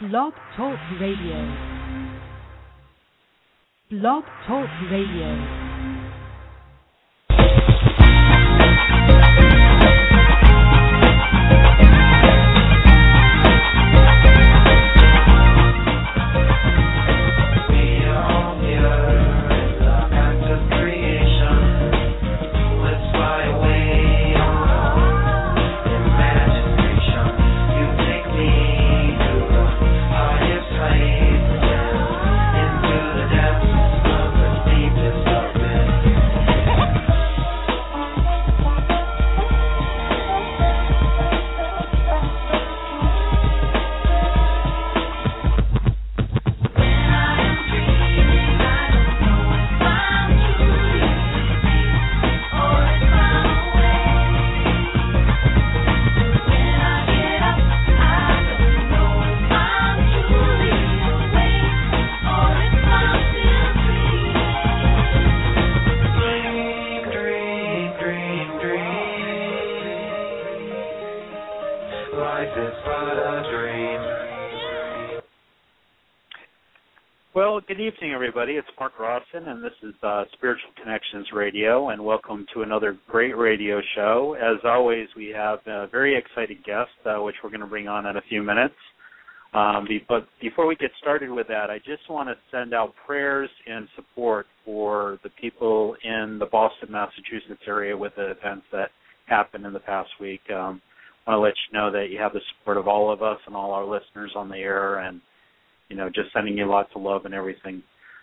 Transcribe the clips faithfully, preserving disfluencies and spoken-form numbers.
Blog Talk Radio. Blog Talk Radio. Well, good evening, everybody. It's Mark Rawson, and this is uh, Spiritual Connections Radio, and welcome to another great radio show. As always, we have a very excited guest, uh, which we're going to bring on in a few minutes. Um, be, but before we get started with that, I just want to send out prayers and support for the people in the Boston, Massachusetts area with the events that happened in the past week. Um, I want to let you know that you have the support of all of us and all our listeners on the air, and you know, just sending you lots of love and everything.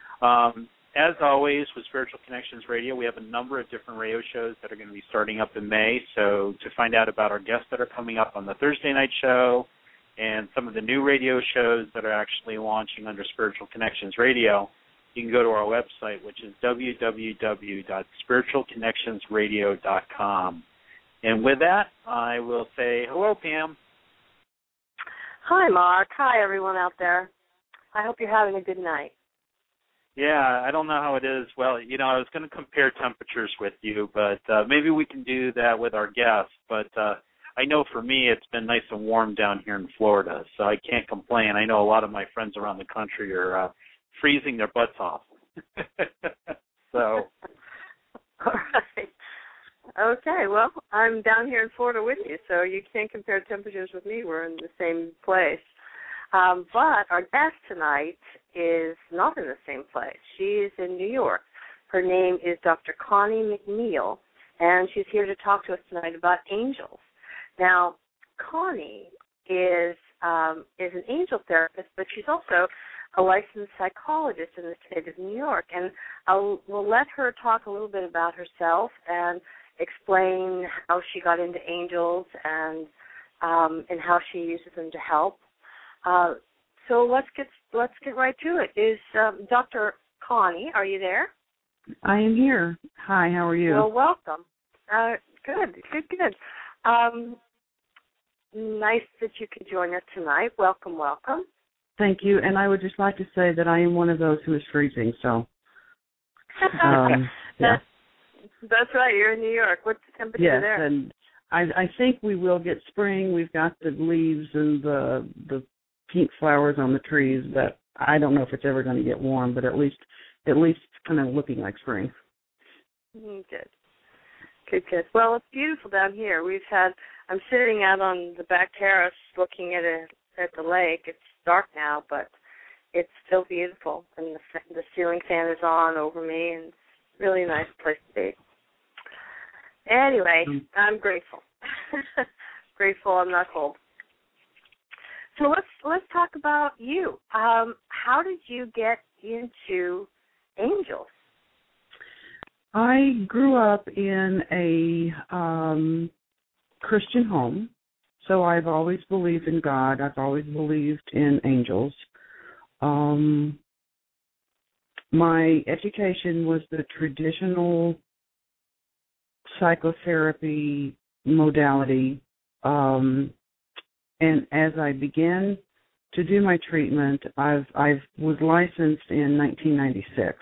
Um, as always, with Spiritual Connections Radio, we have a number of different radio shows that are going to be starting up in May. So to find out about our guests that are coming up on the Thursday night show and some of the new radio shows that are actually launching under Spiritual Connections Radio, you can go to our website, which is w w w dot spiritual connections radio dot com. And with that, I will say hello, Pam. Hi, Mark. Hi, everyone out there. I hope you're having a good night. Yeah, I don't know how it is. Well, you know, I was going to compare temperatures with you, but uh, maybe we can do that with our guests. But uh, I know for me it's been nice and warm down here in Florida, so I can't complain. I know a lot of my friends around the country are uh, freezing their butts off. so. All right. Okay, well, I'm down here in Florida with you, so you can't compare temperatures with me. We're in the same place. Um, but our guest tonight is not in the same place. She's in New York. Her name is Doctor Connie McNeil, and she's here to talk to us tonight about angels. Now, Connie is um, is an angel therapist, but she's also a licensed psychologist in the state of New York. And I'll, we'll let her talk a little bit about herself and explain how she got into angels and um, and how she uses them to help. Uh, so let's get let's get right to it. Is um, Doctor Connie, are you there? I am here. Hi, how are you? Well, welcome. Uh, good, good, good. Um, nice that you could join us tonight. Welcome, welcome. Thank you. And I would just like to say that I am one of those who is freezing. So, um, yeah. That's, that's right. You're in New York. What's the temperature yes, there? Yes, and I, I think we will get spring. We've got the leaves and the the pink flowers on the trees, but I don't know if it's ever going to get warm. But at least, at least, it's kind of looking like spring. Mm, good, good, good. Well, it's beautiful down here. We've had. I'm sitting out on the back terrace looking at a at the lake. It's dark now, but it's still beautiful, and the the ceiling fan is on over me, and it's really a nice place to be. Anyway, I'm grateful. Grateful I'm not cold. So let's let's talk about you. Um, how did you get into angels? I grew up in a um, Christian home, so I've always believed in God. I've always believed in angels. Um, my education was the traditional psychotherapy modality, um, and as I began to do my treatment, I've I was licensed in nineteen ninety-six.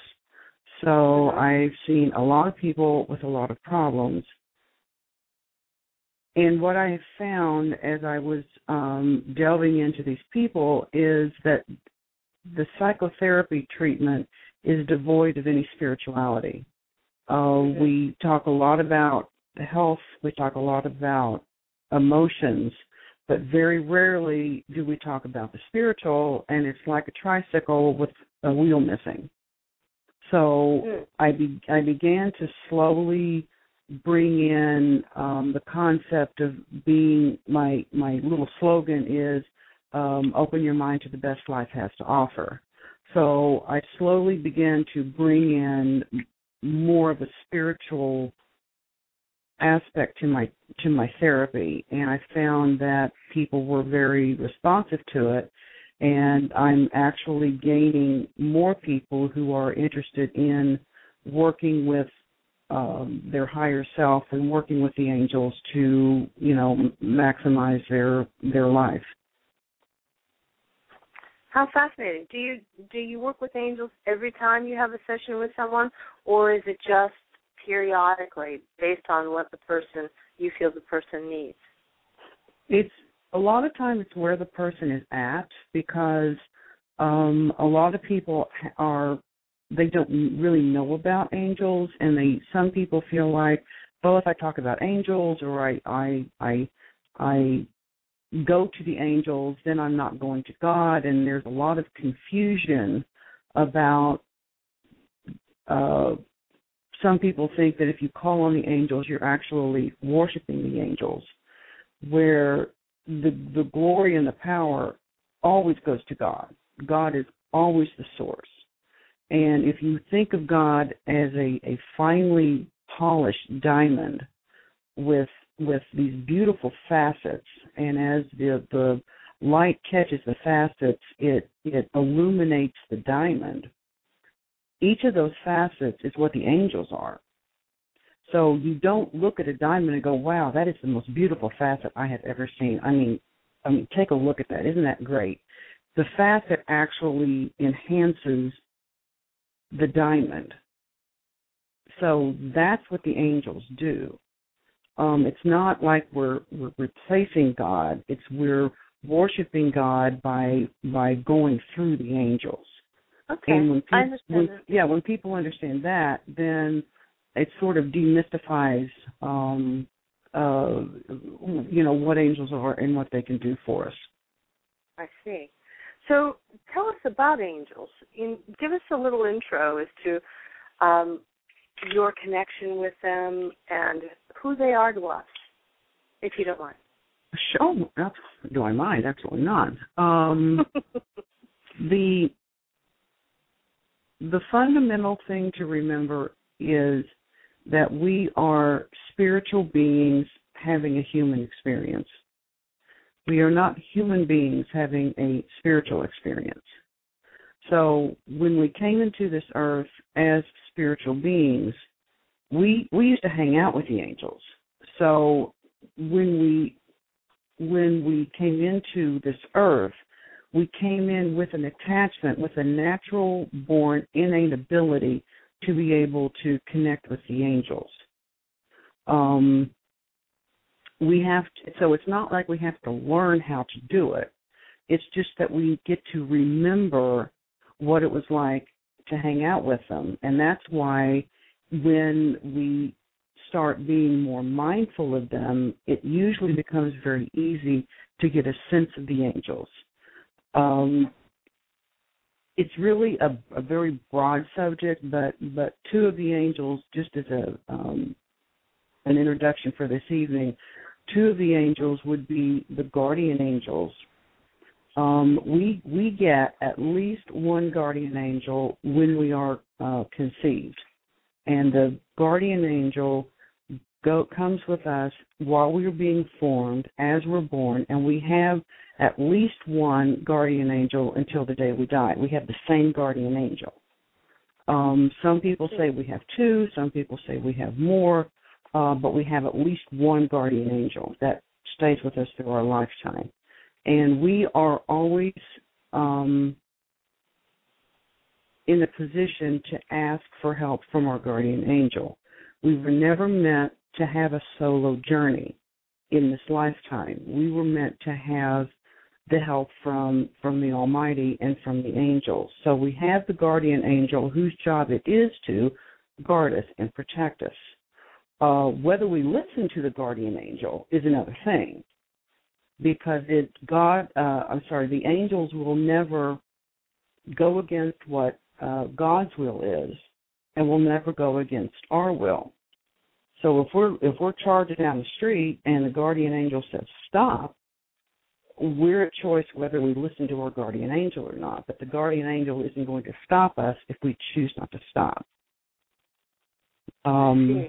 So I've seen a lot of people with a lot of problems, And what I have found as I was um, delving into these people is that the psychotherapy treatment is devoid of any spirituality. Uh, mm-hmm. We talk a lot about health, we talk a lot about emotions, but very rarely do we talk about the spiritual, and it's like a tricycle with a wheel missing. So mm. I, be, I began to slowly bring in um, the concept of being, my, my little slogan is, um, open your mind to the best life has to offer. So I slowly began to bring in more of a spiritual aspect to my to my therapy, and I found that people were very responsive to it, and I'm actually gaining more people who are interested in working with um, their higher self and working with the angels to, you know, maximize their their life. How fascinating. Do you do you work with angels every time you have a session with someone, or is it just periodically based on what the person, you feel the person needs? It's a lot of times it's where the person is at, because um, a lot of people are, they don't really know about angels, and they some people feel like, well, if I talk about angels or I I I, I go to the angels, then I'm not going to God, and there's a lot of confusion about uh, some people think that if you call on the angels, you're actually worshiping the angels, where the the glory and the power always goes to God. God is always the source. And if you think of God as a, a finely polished diamond with with these beautiful facets, and as the the light catches the facets, it it illuminates the diamond. Each of those facets is what the angels are. So you don't look at a diamond and go, wow, that is the most beautiful facet I have ever seen. I mean, I mean, take a look at that. Isn't that great? The facet actually enhances the diamond. So that's what the angels do. Um, it's not like we're, we're replacing God. It's we're worshiping God by by going through the angels. Okay, and when people, I understand when, that. Yeah, when people understand that, then it sort of demystifies, um, uh, you know, what angels are and what they can do for us. I see. So tell us about angels. In, give us a little intro as to um, your connection with them and who they are to us, if you don't mind. Sure. Do I mind? Absolutely not. Um, the the fundamental thing to remember is that we are spiritual beings having a human experience. We are not human beings having a spiritual experience. So when we came into this earth as spiritual beings, we we used to hang out with the angels. So when we when we came into this earth, we came in with an attachment, with a natural-born innate ability to be able to connect with the angels. Um, we have to, so it's not like we have to learn how to do it. It's just that we get to remember what it was like to hang out with them. And that's why when we start being more mindful of them, it usually becomes very easy to get a sense of the angels. Um, it's really a, a very broad subject, but, but two of the angels, just as a um, an introduction for this evening, two of the angels would be the guardian angels. Um, we we get at least one guardian angel when we are uh, conceived, and the guardian angel go, comes with us while we are being formed, as we're born, and we have at least one guardian angel until the day we die. We have the same guardian angel. Um, some people say we have two, some people say we have more, uh, but we have at least one guardian angel that stays with us through our lifetime. And we are always um, in a position to ask for help from our guardian angel. We were never meant to have a solo journey. in this lifetime. We were meant to have the help from, from the Almighty and from the angels. So we have the guardian angel whose job it is to guard us and protect us. Uh, whether we listen to the guardian angel is another thing, because it God uh, I'm sorry, the angels will never go against what uh, God's will is, and will never go against our will. So if we're if we're charging down the street and the guardian angel says stop, we're at choice whether we listen to our guardian angel or not. But the guardian angel isn't going to stop us if we choose not to stop. Um,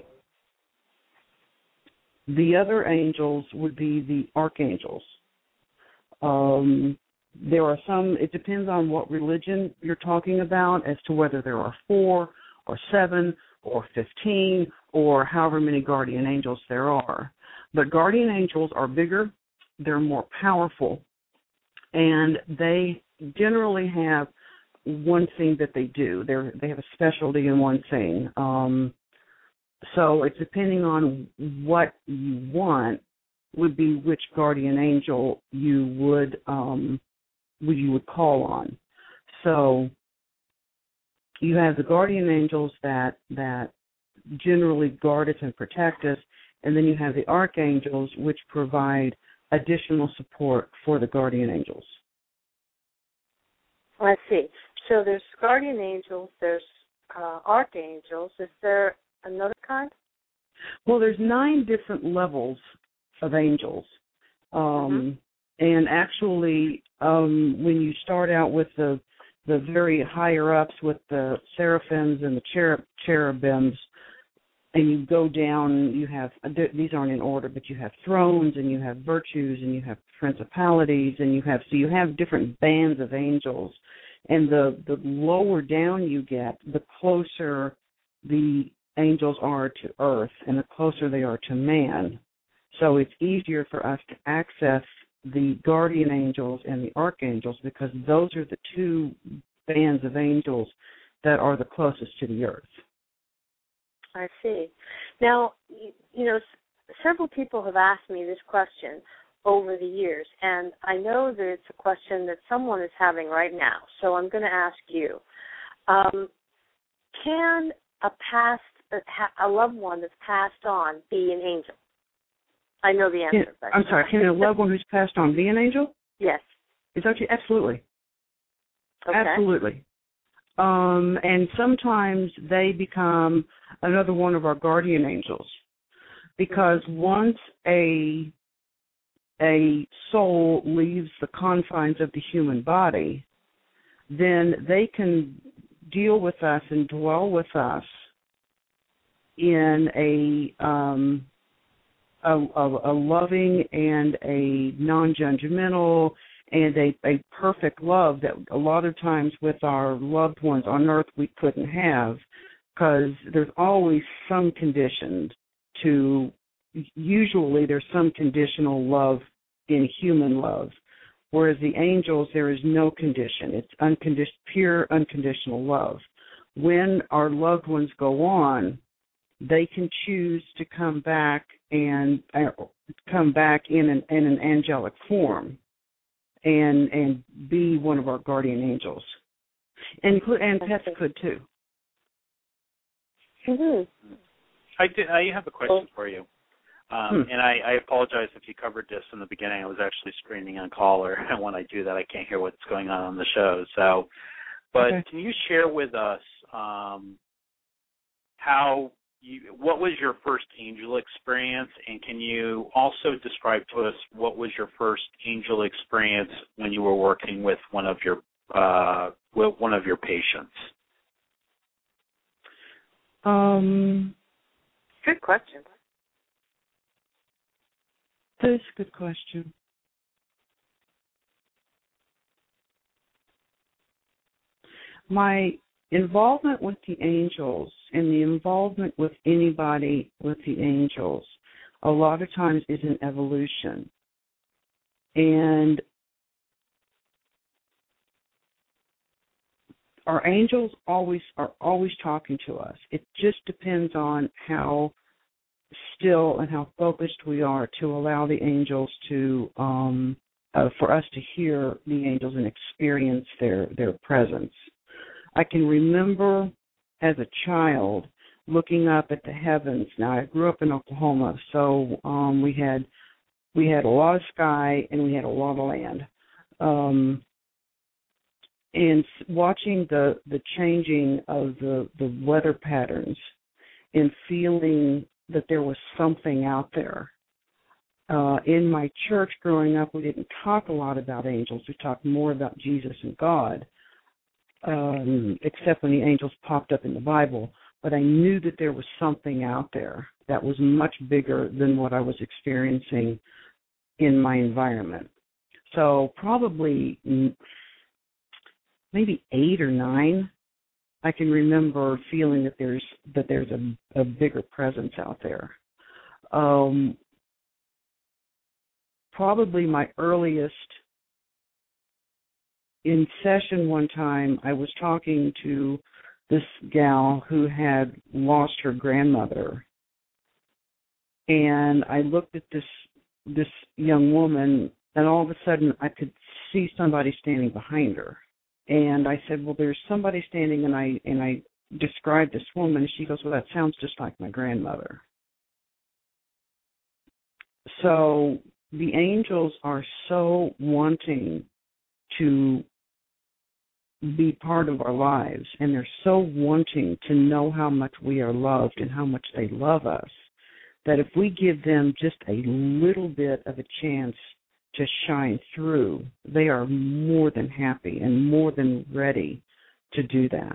the other angels would be the archangels. Um, there are some, it depends on what religion you're talking about as to whether there are four or seven or fifteen or however many guardian angels there are. But guardian angels are bigger, they're more powerful, and they generally have one thing that they do. They're, they have a specialty in one thing. Um, so it's depending on what you want would be which guardian angel you would um, you would call on. So you have the guardian angels that that generally guard us and protect us, and then you have the archangels, which provide additional support for the guardian angels. I see. So there's guardian angels, there's uh, archangels. Is there another kind? Well, there's nine different levels of angels. Um, mm-hmm. And actually, um, when you start out with the the very higher ups with the seraphims and the cherub, cherubims, and you go down, you have, these aren't in order, but you have thrones and you have virtues and you have principalities and you have, so you have different bands of angels. And the, the lower down you get, the closer the angels are to earth and the closer they are to man. So it's easier for us to access the guardian angels and the archangels because those are the two bands of angels that are the closest to the earth. I see. Now, you know, several people have asked me this question over the years, and I know that it's a question that someone is having right now, so I'm going to ask you. Um, can a past, a loved one that's passed on be an angel? I know the answer. Can, but I'm sorry, can a loved one who's passed on be an angel? Yes. Is that you? Absolutely. Okay. Absolutely. Um, and sometimes they become another one of our guardian angels, because once a a soul leaves the confines of the human body, then they can deal with us and dwell with us in a um, a, a, a loving and a non-judgmental and a, a perfect love that a lot of times with our loved ones on earth we couldn't have, because there's always some condition to, usually there's some conditional love in human love, whereas the angels, there is no condition. It's uncondi- pure unconditional love. When our loved ones go on, they can choose to come back and uh, come back in an, in an angelic form and and be one of our guardian angels. And and pets could too. Mm-hmm. I, did, I have a question for you. Um, hmm. And I, I apologize if you covered this in the beginning. I was actually screening on caller, and when I do that, I can't hear what's going on on the show. So, but okay. Can you share with us um, how you, what was your first angel experience, and can you also describe to us what was your first angel experience when you were working with one of your uh, with one of your patients? Um, good question. That is a good question. My involvement with the angels and the involvement with anybody with the angels a lot of times is an evolution. And our angels always are always talking to us. It just depends on how still and how focused we are to allow the angels to, um, uh, for us to hear the angels and experience their, their presence. I can remember as a child looking up at the heavens. Now, I grew up in Oklahoma, so um, we had we had a lot of sky and we had a lot of land. Um, and watching the, the changing of the, the weather patterns and feeling that there was something out there. Uh, in my church growing up, we didn't talk a lot about angels. We talked more about Jesus and God, um, except when the angels popped up in the Bible. But I knew that there was something out there that was much bigger than what I was experiencing in my environment. So probably maybe eight or nine, I can remember feeling that there's that there's a, a bigger presence out there. Um, probably my earliest in session one time, I was talking to this gal who had lost her grandmother, and I looked at this this young woman, and all of a sudden I could see somebody standing behind her. And I said, well, there's somebody standing, and I and I described this woman, and she goes, well, that sounds just like my grandmother. So the angels are so wanting to be part of our lives, and they're so wanting to know how much we are loved and how much they love us, that if we give them just a little bit of a chance to shine through, they are more than happy and more than ready to do that.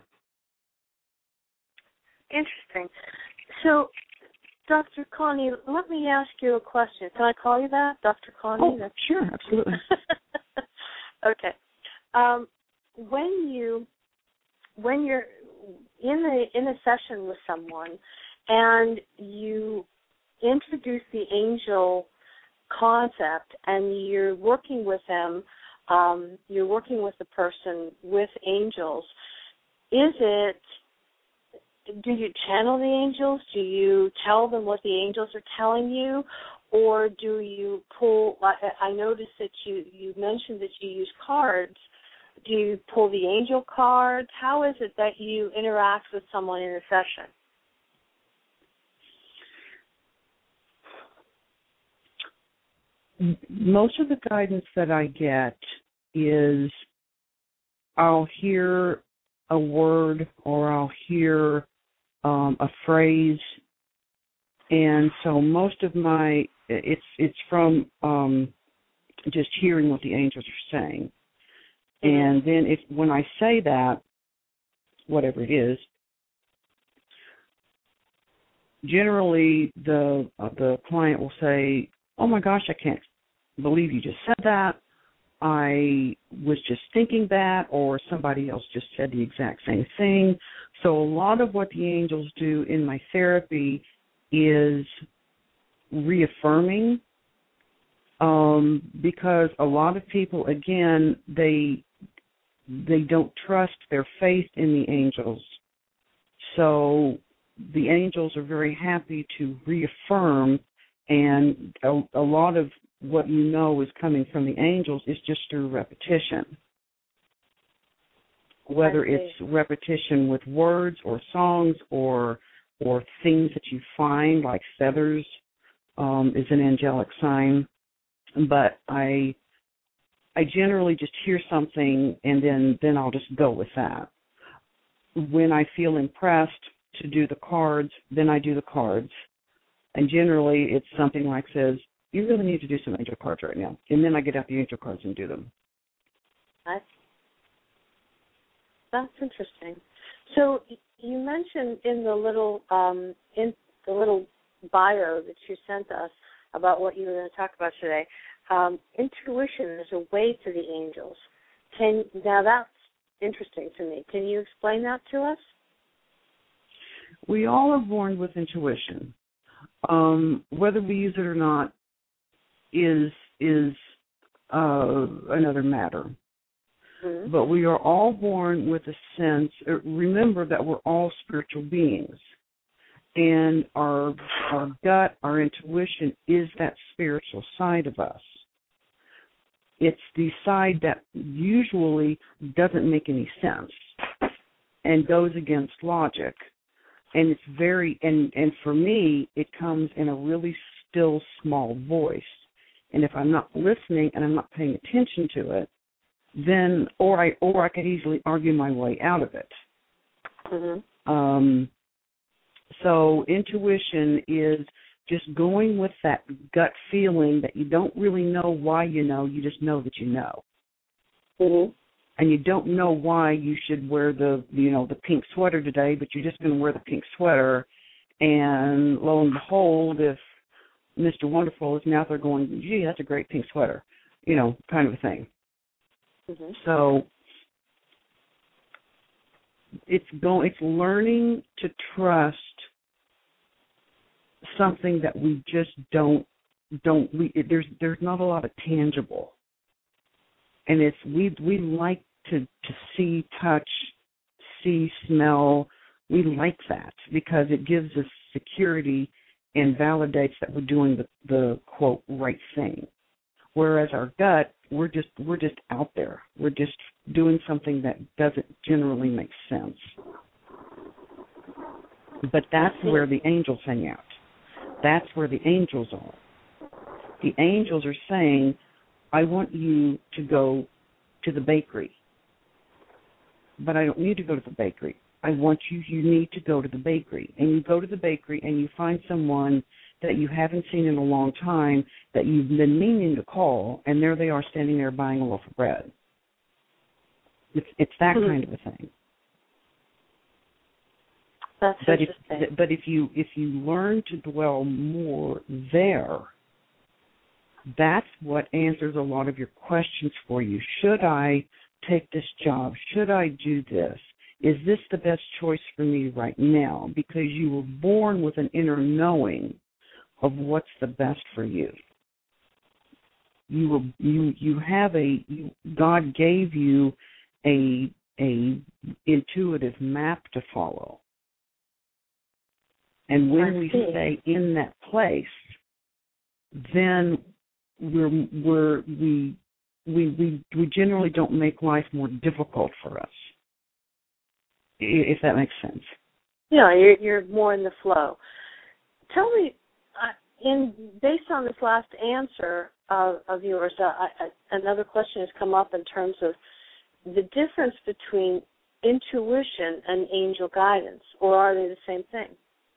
Interesting. So, Doctor Connie, let me ask you a question. Can I call you that, Doctor Connie? Oh, That's... sure, absolutely. Okay. Um, when you when you're in a in a session with someone and you introduce the angel concept and you're working with them, um, you're working with the person with angels, is it, do you channel the angels? Do you tell them what the angels are telling you? Or do you pull, I noticed that you, you mentioned that you use cards. Do you pull the angel cards? How is it that you interact with someone in a session? Most of the guidance that I get is I'll hear a word or I'll hear um, a phrase, and so most of my it's it's from um, just hearing what the angels are saying, and then if when I say that, whatever it is, generally the uh, the client will say, oh my gosh, I can't believe you just said that. I was just thinking that, or somebody else just said the exact same thing. So a lot of what the angels do in my therapy is reaffirming, um, because a lot of people, again, they they don't trust their faith in the angels. So the angels are very happy to reaffirm, and a, a lot of what you know is coming from the angels is just through repetition. Whether it's repetition with words or songs or or things that you find, like feathers um, is an angelic sign. But I I generally just hear something and then, then I'll just go with that. When I feel impressed to do the cards, then I do the cards. And generally it's something like says, you really need to do some angel cards right now. And then I get out the angel cards and do them. That's, that's interesting. So you mentioned in the little um, in the little bio that you sent us about what you were going to talk about today, um, intuition is a way to the angels. Can now that's interesting to me. Can you explain that to us? We all are born with intuition. Um, whether we use it or not is is uh, another matter. Mm-hmm. But we are all born with a sense. Remember that we're all spiritual beings, And our our gut, our intuition is that spiritual side of us. It's the side that usually doesn't make any sense and goes against logic. And it's very, and, and for me, it comes in a really still, small voice. And if I'm not listening and I'm not paying attention to it, then, or I, or I could easily argue my way out of it. Mm-hmm. Um, so intuition is just going with that gut feeling that you don't really know why you know, you just know that you know. Mm-hmm. And you don't know why you should wear the, you know, the pink sweater today, but you're just going to wear the pink sweater. And lo and behold, if Mister Wonderful is now out there going, gee, that's a great pink sweater, you know, kind of a thing. Mm-hmm. So it's going, it's learning to trust something that we just don't, don't, we, it, there's, there's not a lot of tangible. And it's, we, we like to, to see, touch, see, smell. We like that because it gives us security and validates that we're doing the, the quote, right thing. Whereas our gut, we're just, we're just out there. We're just doing something that doesn't generally make sense. But that's where the angels hang out. That's where the angels are. The angels are saying, I want you to go to the bakery. But I don't need to go to the bakery. I want you, you need to go to the bakery. And you go to the bakery and you find someone that you haven't seen in a long time that you've been meaning to call, and there they are standing there buying a loaf of bread. It's, it's that mm-hmm. kind of a thing. That's but interesting. If, but if you if you learn to dwell more there, that's what answers a lot of your questions for you. Should I take this job? Should I do this? Is this the best choice for me right now? Because you were born with an inner knowing of what's the best for you. You were, you you have a you, God gave you a a intuitive map to follow. And when we stay in that place, then we're we're we we we we generally don't make life more difficult for us. If that makes sense. Yeah, you're you're more in the flow. Tell me, uh, in based on this last answer of, of yours, uh, I, I, another question has come up in terms of the difference between intuition and angel guidance, or are they the same thing?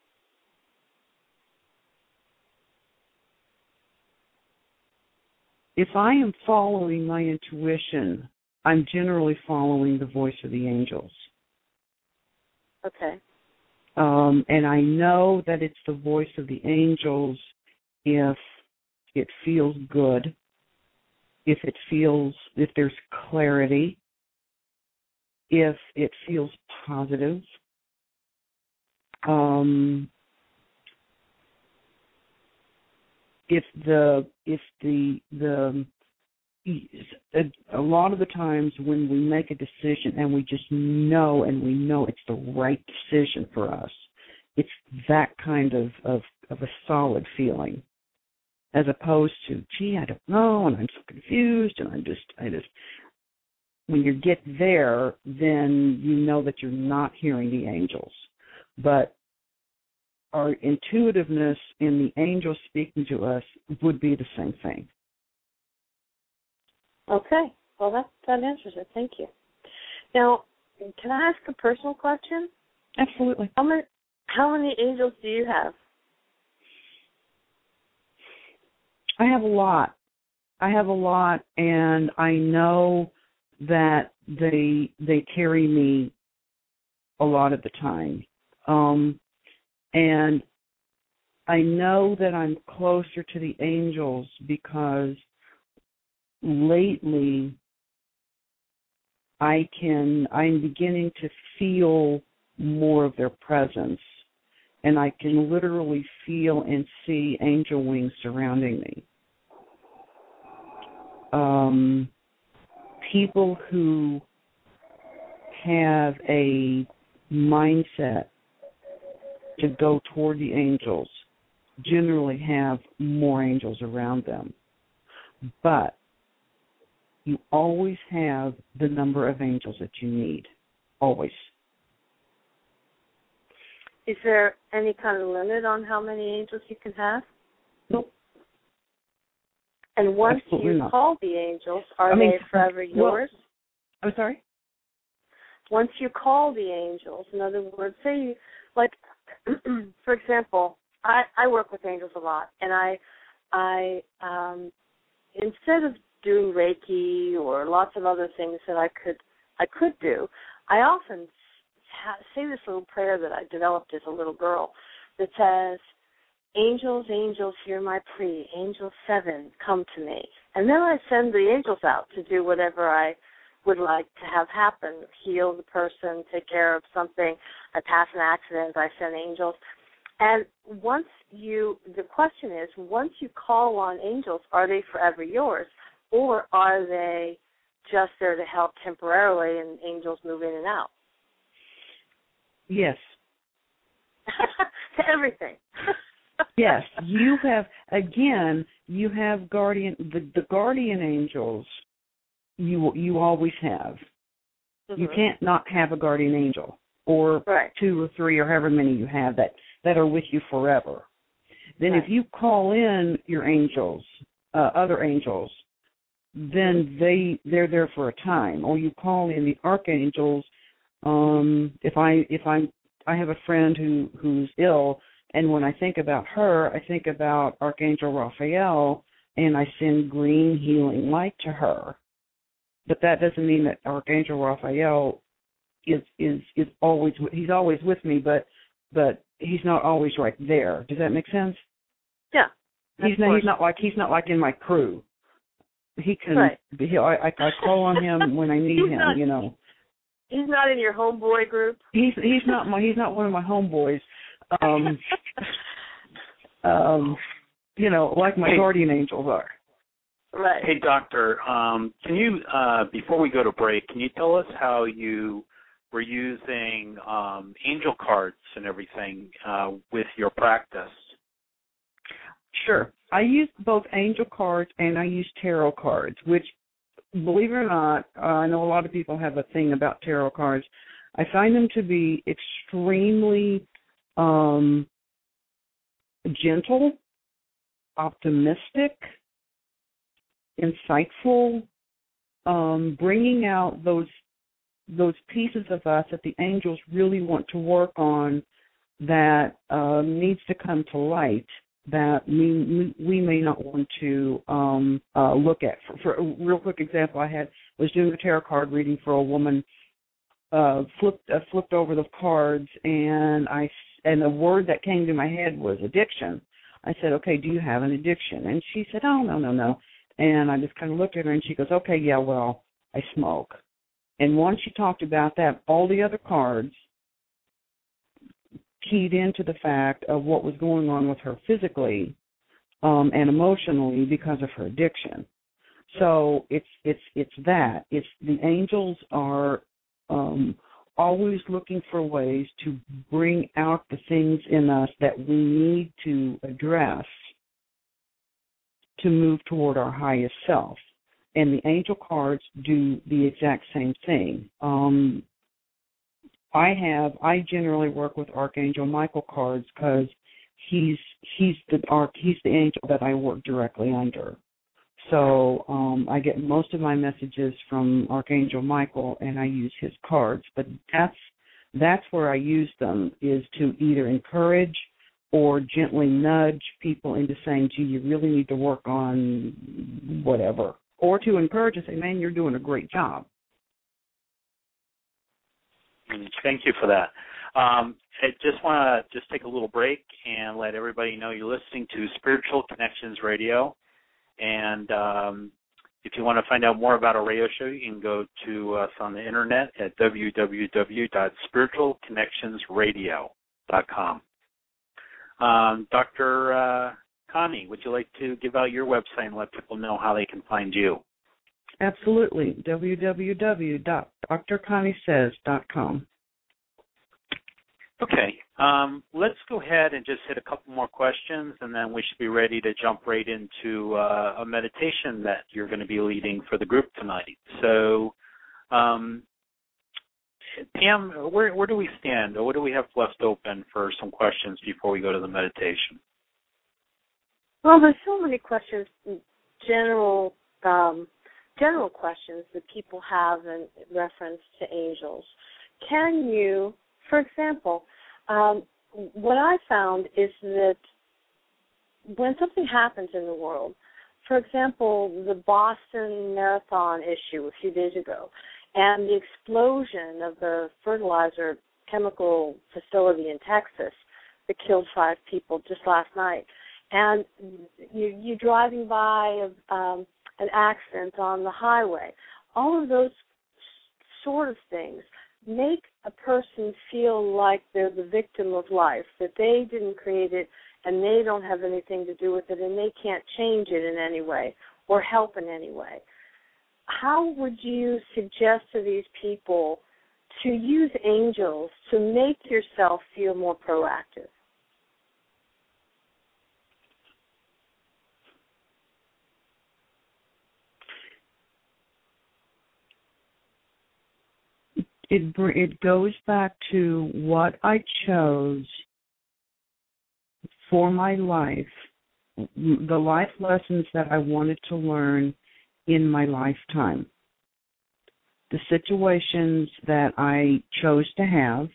If I am following my intuition, I'm generally following the voice of the angels. Okay. Um, and I know that it's the voice of the angels if it feels good, if it feels, if there's clarity, if it feels positive. Um, if the, if the, the, a lot of the times when we make a decision and we just know and we know it's the right decision for us, it's that kind of, of, of a solid feeling, as opposed to, gee, I don't know, and I'm so confused, and I'm just, I just, when you get there, then you know that you're not hearing the angels. But our intuitiveness in the angels speaking to us would be the same thing. Okay. Well, that, that answers it. Thank you. Now, can I ask a personal question? Absolutely. How many, how many angels do you have? I have a lot. I have a lot, and I know that they they carry me a lot of the time. Um, and I know that I'm closer to the angels because lately I can, I'm beginning to feel more of their presence, and I can literally feel and see angel wings surrounding me. Um, people who have a mindset to go toward the angels generally have more angels around them. But you always have the number of angels that you need. Always. Is there any kind of limit on how many angels you can have? Nope. And once Absolutely you not. call the angels, are I mean, they forever well, yours? I'm sorry? Once you call the angels, in other words, say you, like, for example, I, I work with angels a lot, and I, I um, instead of doing Reiki or lots of other things that I could, I could do, I often ha- say this little prayer that I developed as a little girl that says, "Angels, angels, hear my plea. Angel seven, come to me." And then I send the angels out to do whatever I would like to have happen, heal the person, take care of something. I pass an accident, I send angels. And once you, the question is, once you call on angels, are they forever yours? Or are they just there to help temporarily and angels move in and out? Yes. To everything. Yes, you have, again, you have guardian, the, the guardian angels you you always have. Mm-hmm. You can't not have a guardian angel, or right. two or three or however many you have that, that are with you forever. Then right. if you call in your angels, uh, other angels, then they, they're there for a time. Or you call in the archangels. Um, if I if I I have a friend who, who's ill, and when I think about her, I think about Archangel Raphael, and I send green healing light to her. But that doesn't mean that Archangel Raphael is is is always he's always with me, but but he's not always right there. Does that make sense? Yeah. He's not he's not like he's not like in my crew. He can. Right. He, I, I call on him when I need him. Not, you know. He's not in your homeboy group. He's he's not my he's not one of my homeboys. Um, um, you know, like my hey, guardian angels are. Right. Hey, Doctor, um, can you, uh, before we go to break, can you tell us how you were using um, angel cards and everything uh, with your practice? Sure. I use both angel cards and I use tarot cards, which, believe it or not, uh, I know a lot of people have a thing about tarot cards. I find them to be extremely um, gentle, optimistic, insightful, um, bringing out those those pieces of us that the angels really want to work on that uh, needs to come to light that we we may not want to um, uh, look at. For, for a real quick example, I had was doing a tarot card reading for a woman. Uh, flipped uh, flipped over the cards, and I and the word that came to my head was addiction. I said, "Okay, do you have an addiction?" And she said, "Oh, no, no, no." And I just kind of looked at her, and she goes, "Okay, yeah, well, I smoke." And once she talked about that, all the other cards keyed into the fact of what was going on with her physically um, and emotionally because of her addiction. So it's it's it's that. It's the angels are um, always looking for ways to bring out the things in us that we need to address to move toward our highest self. And the angel cards do the exact same thing. Um, I have, I generally work with Archangel Michael cards because he's he's the arch, he's the angel that I work directly under. So um, I get most of my messages from Archangel Michael, and I use his cards. But that's that's where I use them, is to either encourage or gently nudge people into saying, gee, you really need to work on whatever. Or to encourage and say, man, you're doing a great job. Thank you for that. Um, I just want to just take a little break and let everybody know you're listening to Spiritual Connections Radio. And um, if you want to find out more about our radio show, you can go to us on the internet at w w w dot spiritual connections radio dot com. Um, Doctor Uh, Connie, would you like to give out your website and let people know how they can find you? Absolutely. w w w dot d r connie says dot com. Okay, um, let's go ahead and just hit a couple more questions, and then we should be ready to jump right into uh, a meditation that you're going to be leading for the group tonight. So, um, Pam, where, where do we stand? Or what do we have left open for some questions before we go to the meditation? Well, there's so many questions, general um, general questions that people have in reference to angels. Can you, for example, um, what I found is that when something happens in the world, for example, the Boston Marathon issue a few days ago, and the explosion of the fertilizer chemical facility in Texas that killed five people just last night, and you, you driving by um, an accident on the highway, all of those sort of things make a person feel like they're the victim of life, that they didn't create it and they don't have anything to do with it and they can't change it in any way or help in any way. How would you suggest to these people to use angels to make yourself feel more proactive? It it goes back to what I chose for my life, the life lessons that I wanted to learn in my lifetime, the situations that I chose to have,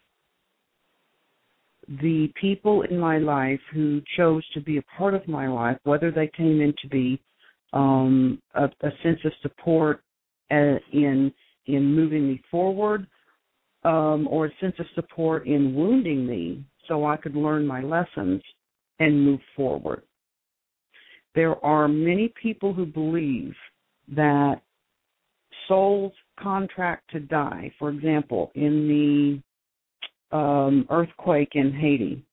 the people in my life who chose to be a part of my life, whether they came in to be um, a, a sense of support uh, in in moving me forward, Um, or a sense of support in wounding me so I could learn my lessons and move forward. There are many people who believe that souls contract to die. For example, in the um, earthquake in Haiti,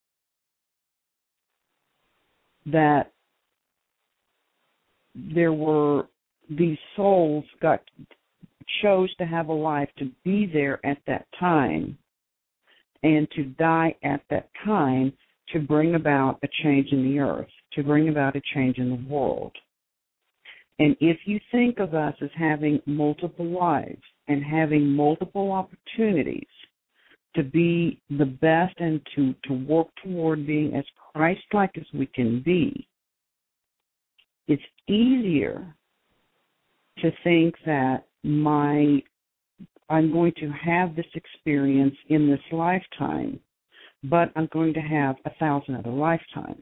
that there were these souls got chose to have a life to be there at that time and to die at that time to bring about a change in the earth, to bring about a change in the world. And if you think of us as having multiple lives and having multiple opportunities to be the best and to, to work toward being as Christ-like as we can be, it's easier to think that my I'm going to have this experience in this lifetime, but I'm going to have a thousand other lifetimes.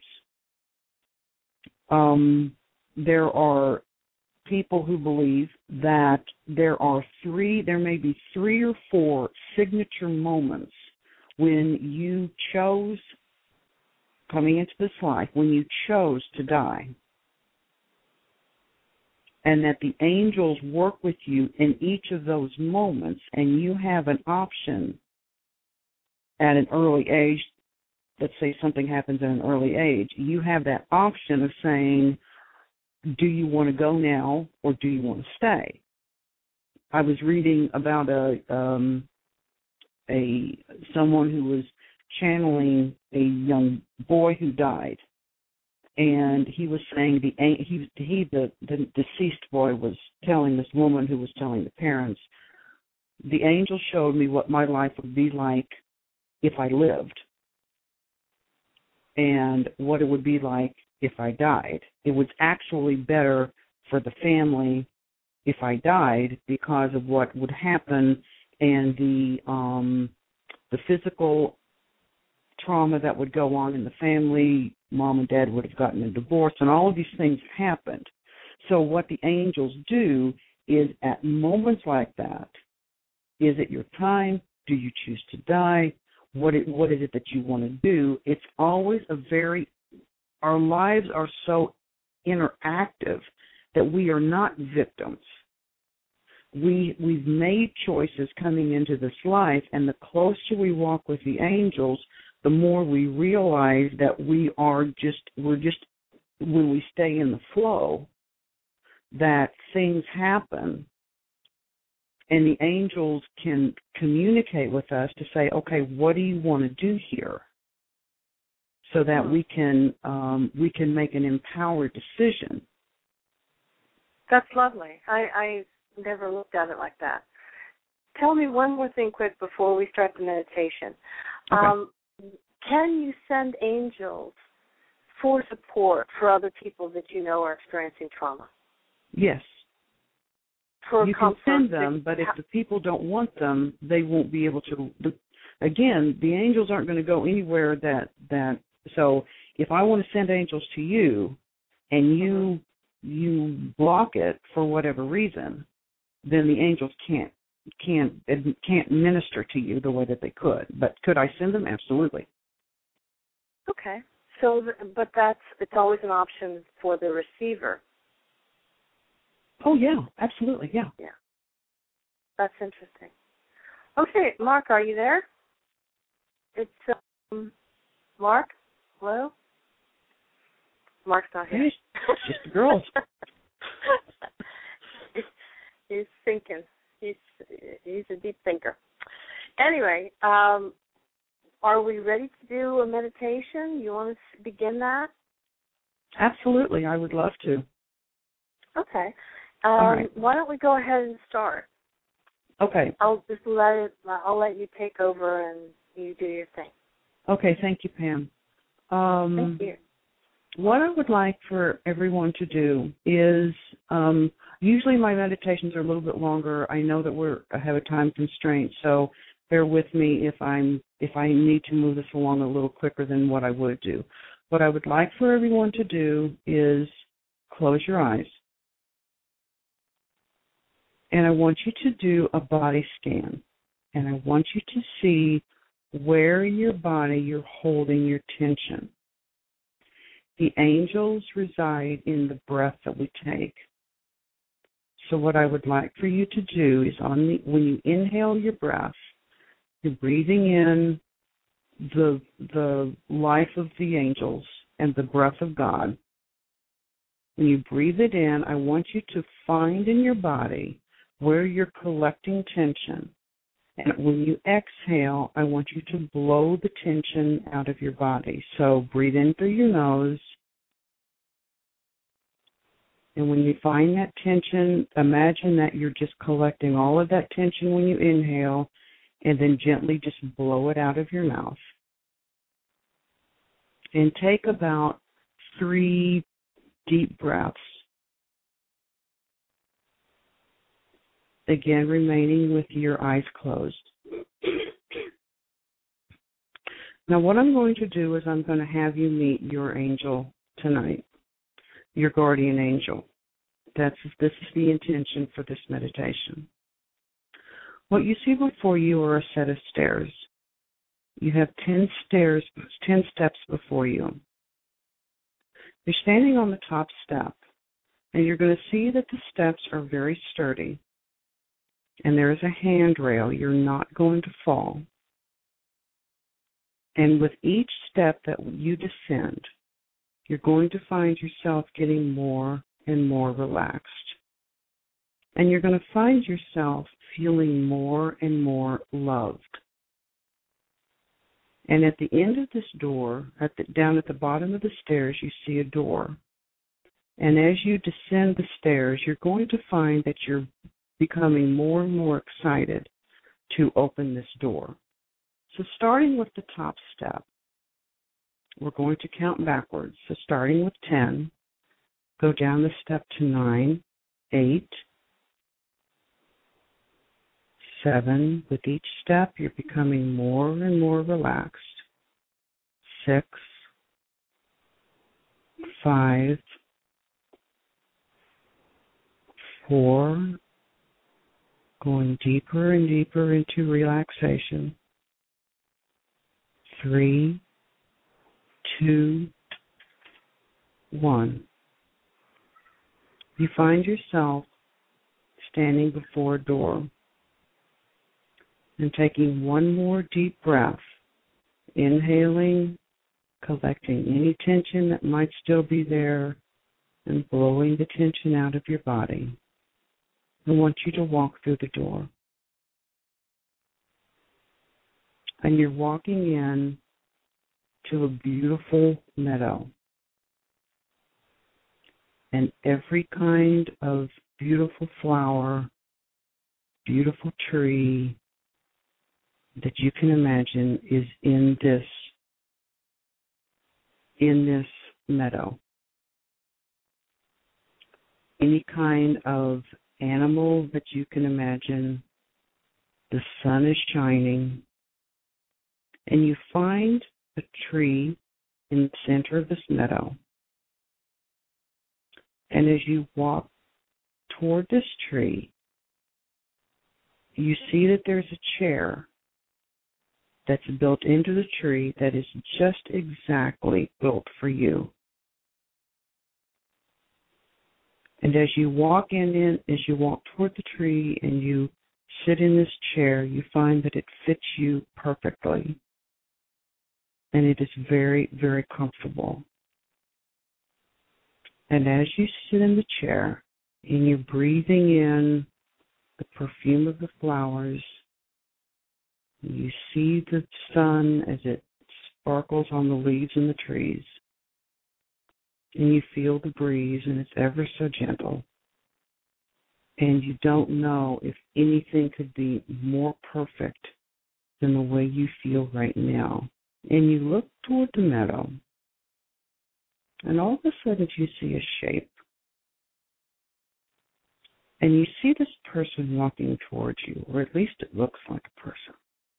Um, there are people who believe that there are three, there may be three or four signature moments when you chose, coming into this life, when you chose to die. And that the angels work with you in each of those moments, and you have an option at an early age. Let's say something happens at an early age. You have that option of saying, do you want to go now or do you want to stay? I was reading about a um, a someone who was channeling a young boy who died. And he was saying the he he the, the deceased boy was telling this woman who was telling the parents, the angel showed me what my life would be like if I lived, and what it would be like if I died. It was actually better for the family if I died because of what would happen and the um, the physical trauma that would go on in the family. Mom and dad would have gotten a divorce, and all of these things happened. So what the angels do is at moments like that, is it your time? Do you choose to die? What it, what is it that you want to do? It's always a very, our lives are so interactive that we are not victims. We, we've made choices coming into this life, and the closer we walk with the angels, the more we realize that we are just, we're just, when we stay in the flow, that things happen And the angels can communicate with us to say, okay, what do you want to do here? So that we can um, we can make an empowered decision. That's lovely. I, I never looked at it like that. Tell me one more thing quick before we start the meditation. Okay. Um, can you send angels for support for other people that you know are experiencing trauma? Yes. For you can comfort, send them, but if the people don't want them, they won't be able to. The, again, the angels aren't going to go anywhere that, that, so if I want to send angels to you and you mm-hmm. you block it for whatever reason, then the angels can't can't can't minister to you the way that they could. But could I send them? Absolutely. Okay. So, but that's, it's always an option for the receiver. Oh, yeah, absolutely, yeah. Yeah. That's interesting. Okay, Mark, are you there? It's, um, Mark? Hello? Mark's not here. It's just the girls. He's thinking. He's, he's a deep thinker. Anyway, um, are we ready to do a meditation? You want to begin that? Absolutely, I would love to. Okay. Um, right. Why don't we go ahead and start? Okay. I'll just let it. I'll let you take over and you do your thing. Okay. Thank you, Pam. Um, Thank you. What I would like for everyone to do is, um, usually my meditations are a little bit longer. I know that we're I have a time constraint, so bear with me if I'm if I need to move this along a little quicker than what I would do. What I would like for everyone to do is close your eyes. And I want you to do a body scan. And I want you to see where in your body you're holding your tension. The angels reside in the breath that we take. So what I would like for you to do is on the, when you inhale your breath, you're breathing in the the life of the angels and the breath of God. When you breathe it in, I want you to find in your body where you're collecting tension. And when you exhale, I want you to blow the tension out of your body. So breathe in through your nose. And when you find that tension, imagine that you're just collecting all of that tension when you inhale, and then gently just blow it out of your mouth. And take about three deep breaths. Again, remaining with your eyes closed. Now, what I'm going to do is I'm going to have you meet your angel tonight, your guardian angel. That's this is the intention for this meditation. What you see before you are a set of stairs. You have ten stairs, ten steps before you. You're standing on the top step, and you're going to see that the steps are very sturdy. And there is a handrail. You're not going to fall. And with each step that you descend, you're going to find yourself getting more and more relaxed. And you're going to find yourself feeling more and more loved. And at the end of this door, at the, down at the bottom of the stairs, you see a door. And as you descend the stairs, you're going to find that you're becoming more and more excited to open this door. So starting with the top step, we're going to count backwards. So starting with ten, go down the step to nine, eight, seven. With each step, you're becoming more and more relaxed. Six, five, four, going deeper and deeper into relaxation. Three, two, one. You find yourself standing before a door and taking one more deep breath, inhaling, collecting any tension that might still be there, and blowing the tension out of your body. I want you to walk through the door. and you're walking in to a beautiful meadow. And every kind of beautiful flower, beautiful tree that you can imagine is in this in this meadow. Any kind of animal that you can imagine. The sun is shining, and you find a tree in the center of this meadow. And as you walk toward this tree, you see that there's a chair that's built into the tree that is just exactly built for you. And as you walk in, in as you walk toward the tree and you sit in this chair, you find that it fits you perfectly. And it is very, very comfortable. And as you sit in the chair and you're breathing in the perfume of the flowers, you see the sun as it sparkles on the leaves and the trees, and you feel the breeze, and it's ever so gentle. And you don't know if anything could be more perfect than the way you feel right now. And you look toward the meadow, and all of a sudden you see a shape. And you see this person walking towards you, or at least it looks like a person.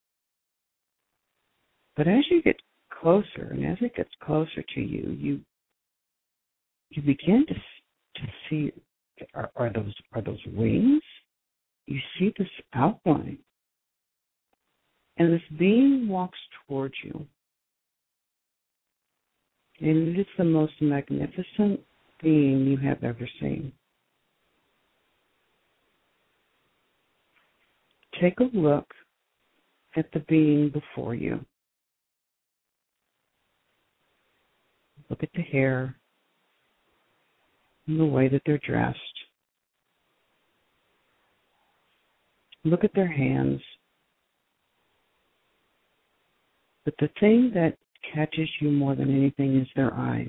But as you get closer, and as it gets closer to you, you you begin to to see, are, are those are those wings? You see this outline. And this being walks towards you. And it is the most magnificent being you have ever seen. Take a look at the being before you. Look at the hair and the way that they're dressed. Look at their hands. But the thing that catches you more than anything is their eyes.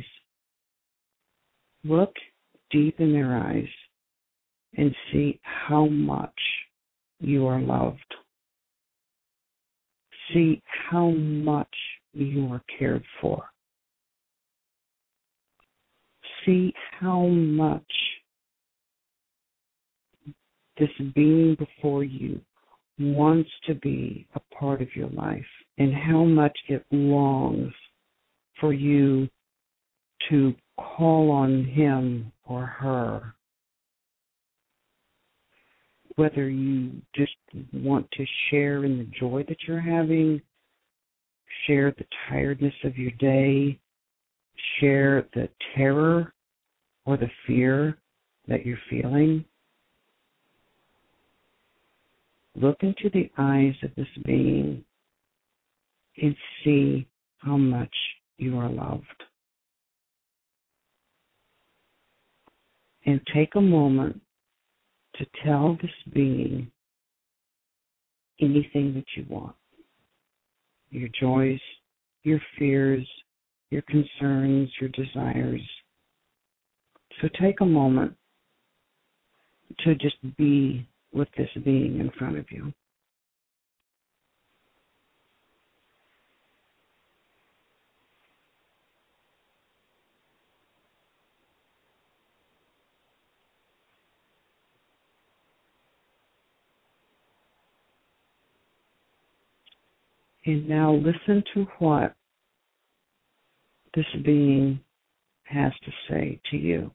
Look deep in their eyes and see how much you are loved. See how much you are cared for. See how much this being before you wants to be a part of your life, and how much it longs for you to call on him or her. Whether you just want to share in the joy that you're having, share the tiredness of your day, share the terror or the fear that you're feeling. Look into the eyes of this being and see how much you are loved. And take a moment to tell this being anything that you want. Your joys, your fears, your concerns, your desires. So take a moment to just be with this being in front of you. And now listen to what this being has to say to you.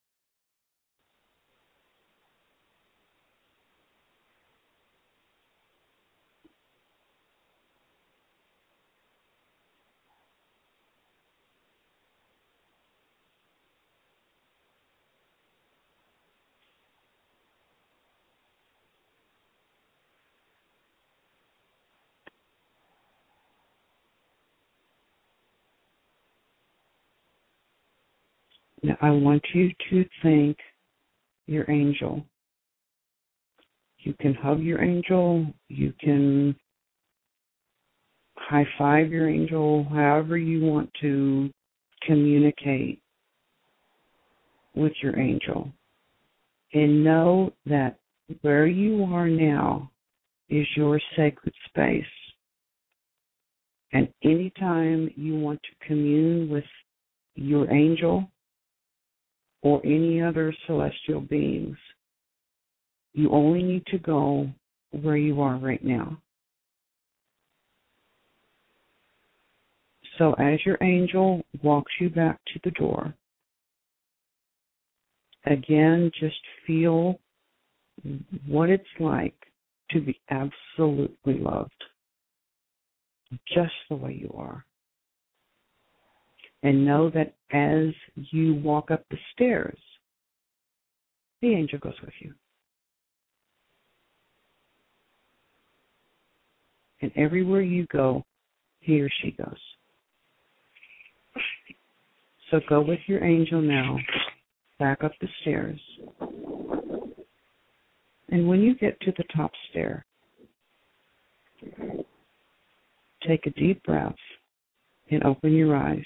Now, I want you to thank your angel. You can hug your angel. You can high five your angel, however you want to communicate with your angel. And know that where you are now is your sacred space. And anytime you want to commune with your angel or any other celestial beings, you only need to go where you are right now. So as your angel walks you back to the door, again, just feel what it's like to be absolutely loved, just the way you are. And know that as you walk up the stairs, the angel goes with you. And everywhere you go, he or she goes. So go with your angel now, back up the stairs. And when you get to the top stair, take a deep breath and open your eyes.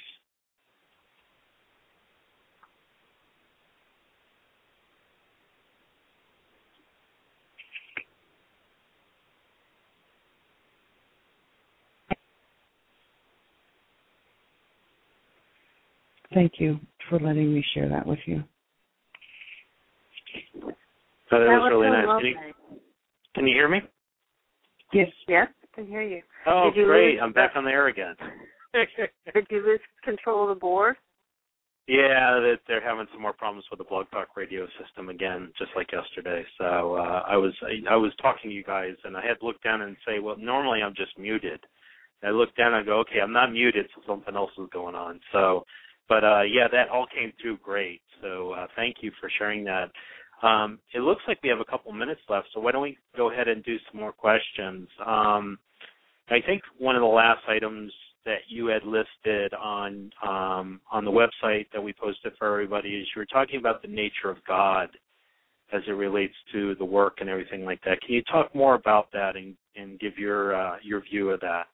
Thank you for letting me share that with you. So that, that was, was really so nice. Can you, can you hear me? Yes. Yes, I can hear you. Oh, Did you great. lose, I'm back on the air again. Did you lose control of the board? Yeah, that they're having some more problems with the Blog Talk Radio system again, just like yesterday. So uh, I was I, I was talking to you guys, and I had to look down and say, well, normally I'm just muted. And I looked down and I go, okay, I'm not muted, so something else is going on. So, but uh, yeah, that all came through great. So uh, thank you for sharing that. Um, it looks like we have a couple minutes left, so why don't we go ahead and do some more questions? Um, I think one of the last items that you had listed on um, on the website that we posted for everybody is you were talking about the nature of God as it relates to the work and everything like that. Can you talk more about that and, and give your uh, your view of that?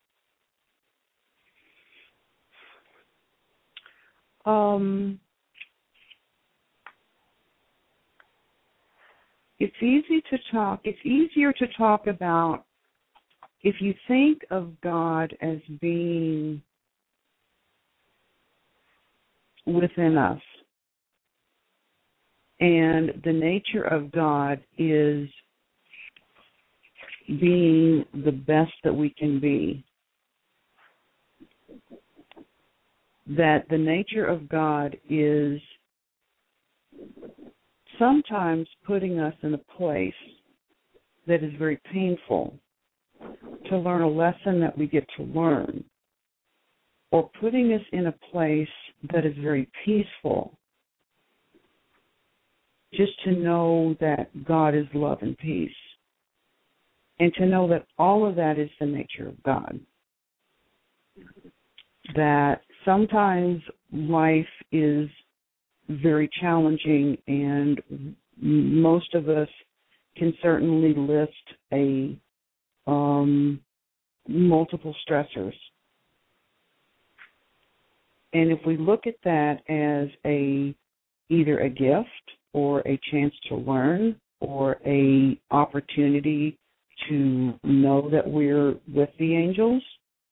Um, it's easy to talk. It's easier to talk about if you think of God as being within us, and the nature of God is being the best that we can be, that the nature of God is sometimes putting us in a place that is very painful to learn a lesson that we get to learn, or putting us in a place that is very peaceful, just to know that God is love and peace, and to know that all of that is the nature of God. That sometimes life is very challenging, and most of us can certainly list a um, multiple stressors. And if we look at that as a either a gift or a chance to learn or a opportunity to know that we're with the angels,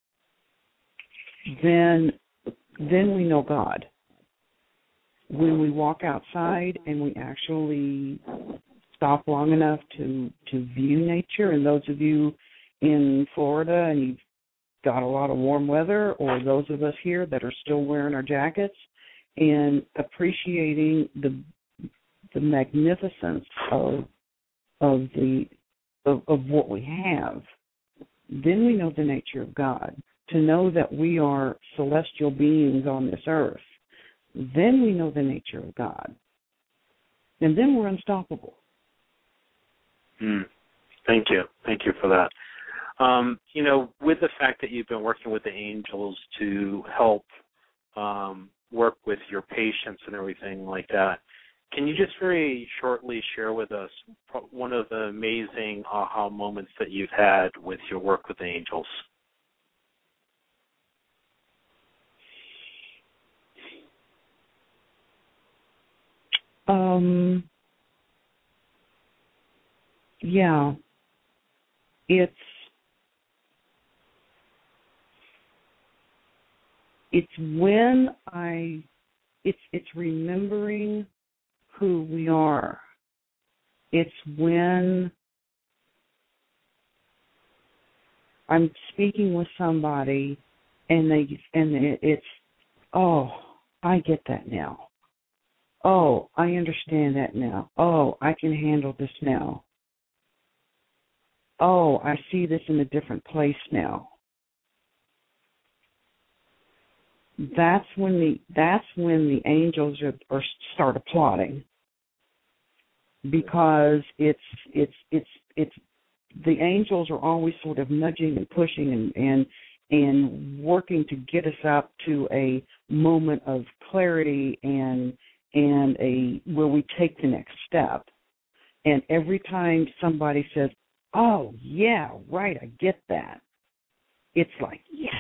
then then we know God. When we walk outside and we actually stop long enough to, to view nature, and those of you in Florida and you've got a lot of warm weather, or those of us here that are still wearing our jackets and appreciating the the magnificence of of the of, of what we have, then we know the nature of God. To know that we are celestial beings on this earth, then we know the nature of God. And then we're unstoppable. Mm. Thank you. Thank you for that. Um, you know, with the fact that you've been working with the angels to help um, work with your patients and everything like that, can you just very shortly share with us one of the amazing aha moments that you've had with your work with the angels? Um, yeah, it's it's when I it's it's remembering who we are. It's when I'm speaking with somebody and they and it, it's oh, I get that now. Oh, I understand that now. Oh, I can handle this now. Oh, I see this in a different place now. That's when the that's when the angels are, are start applauding, because it's it's it's it's the angels are always sort of nudging and pushing and and and working to get us up to a moment of clarity and and a where we take the next step. And every time somebody says, "Oh yeah, right, I get that," it's like, yes.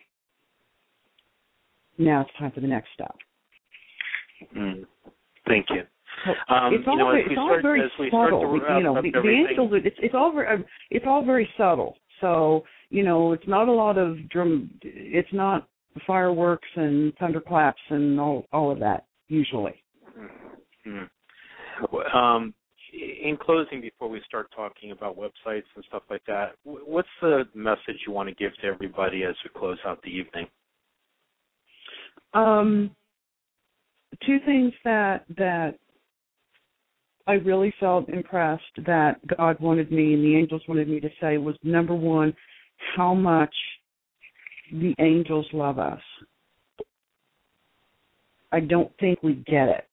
Now it's time for the next step. Mm. Thank you. So um, it's all, you know, very, as we it's all start, very as we subtle. start to wrap You know, up the, the everything, angels. It's, it's all very. It's all very subtle. So you know, it's not a lot of drum. It's not fireworks and thunderclaps and all all of that usually. Mm. Um, in closing, before we start talking about websites and stuff like that, what's the message you want to give to everybody as we close out the evening? Um, two things that that I really felt impressed that God wanted me and the angels wanted me to say was, number one, how much the angels love us. I don't think we get it.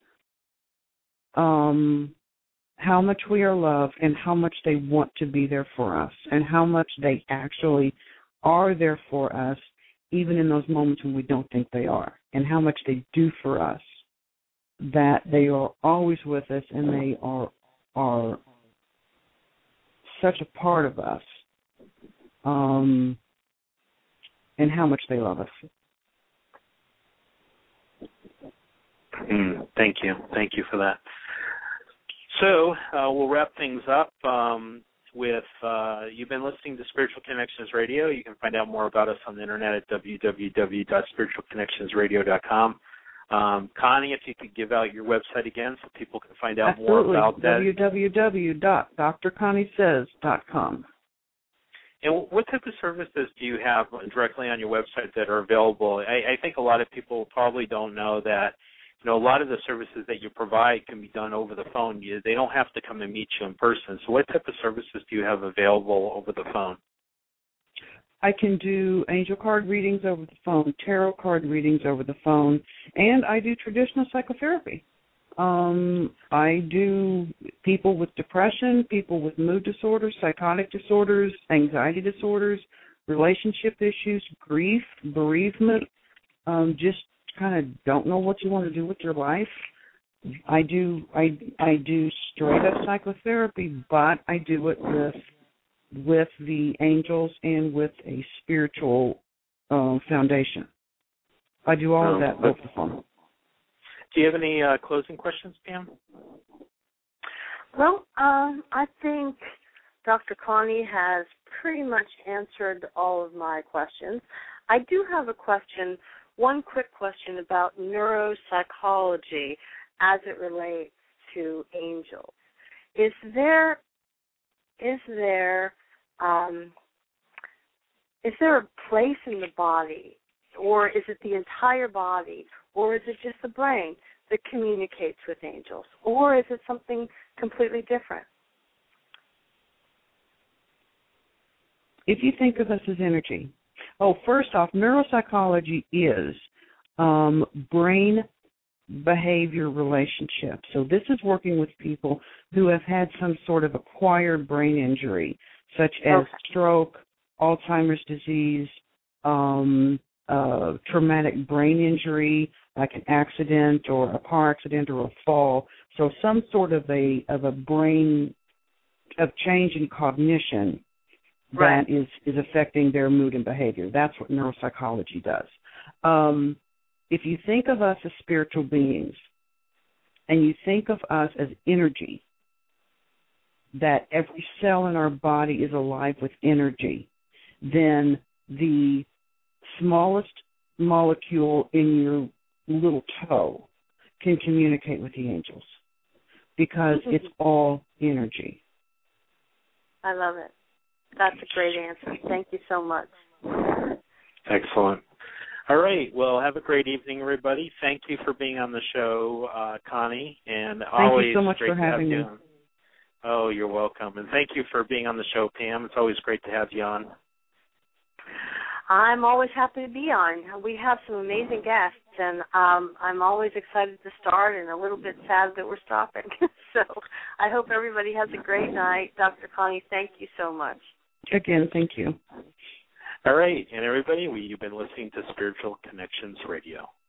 Um, how much we are loved and how much they want to be there for us and how much they actually are there for us, even in those moments when we don't think they are, and how much they do for us, that they are always with us and they are are such a part of us, um, and how much they love us. Mm, thank you. Thank you for that. So uh, we'll wrap things up um, with, uh, you've been listening to Spiritual Connections Radio. You can find out more about us on the internet at w w w dot spiritual connections radio dot com. Um, Connie, if you could give out your website again so people can find out Absolutely. more about that. w w w dot dr connie says dot com. And what type of services do you have directly on your website that are available? I, I think a lot of people probably don't know that, you know, a lot of the services that you provide can be done over the phone. You, they don't have to come and meet you in person. So what type of services do you have available over the phone? I can do angel card readings over the phone, tarot card readings over the phone, and I do traditional psychotherapy. Um, I do people with depression, people with mood disorders, psychotic disorders, anxiety disorders, relationship issues, grief, bereavement, um, just kind of don't know what you want to do with your life. I do I I do straight up psychotherapy, but I do it with with the angels and with a spiritual uh, foundation. I do all um, of that over the phone. Do you have any uh, closing questions, Pam? Well, um, I think Doctor Connie has pretty much answered all of my questions. I do have a question, one quick question about neuropsychology as it relates to angels. Is there, is there, um, is there a place in the body, or is it the entire body, or is it just the brain that communicates with angels, or is it something completely different? If you think of us as energy, oh, first off, neuropsychology is um, brain behavior relationship. So this is working with people who have had some sort of acquired brain injury, such as Okay. stroke, Alzheimer's disease, um, uh, traumatic brain injury, like an accident or a car accident or a fall. So some sort of a of a brain of change in cognition Right. that is, is affecting their mood and behavior. That's what neuropsychology does. Um, if you think of us as spiritual beings, and you think of us as energy, that every cell in our body is alive with energy, then the smallest molecule in your little toe can communicate with the angels because it's all energy. I love it. That's a great answer. Thank you so much. Excellent. All right. Well, have a great evening, everybody. Thank you for being on the show, uh, Connie. And Thank always you so much great for to have having you me. on. Oh, you're welcome. And thank you for being on the show, Pam. It's always great to have you on. I'm always happy to be on. We have some amazing guests, and um, I'm always excited to start and a little bit sad that we're stopping. So I hope everybody has a great night. Doctor Connie, thank you so much. Again, thank you. All right. And everybody, we, you've been listening to Spiritual Connections Radio.